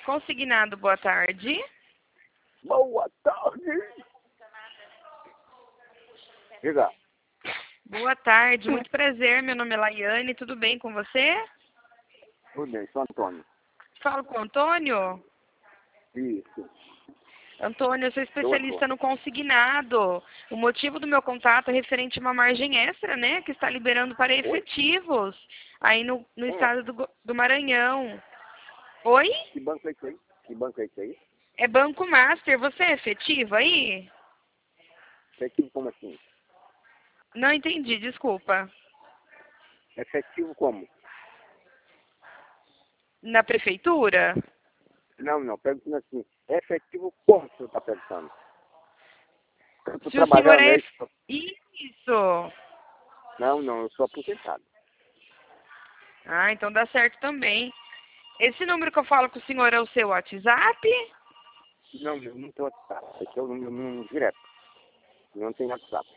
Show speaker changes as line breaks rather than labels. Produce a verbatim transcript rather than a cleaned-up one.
Consignado, boa tarde.
Boa tarde. Diga.
Boa tarde, muito prazer. Meu nome é Laiane, tudo bem com você?
Tudo bem, sou Antônio.
Falo com o Antônio?
Isso.
Antônio, eu sou especialista no consignado. O motivo do meu contato é referente a uma margem extra, né? Que está liberando para efetivos aí no, no
Hum.
estado do, Go- do Maranhão. Oi?
Que banco é esse aí? Que banco é esse aí?
É Banco Master, você é efetivo aí?
Efetivo como assim?
Não entendi, desculpa.
Efetivo como?
Na prefeitura?
Não, não, perguntando assim. Efetivo como o senhor está pensando? Eu estou
Se o senhor
trabalhando,
é...
é
efe-
isso?
Isso!
Não, não, eu sou aposentado.
Ah, então dá certo também. Esse número que eu falo com o senhor é o seu WhatsApp?
Não, eu não tenho WhatsApp. Esse é o número número direto. Não tem WhatsApp.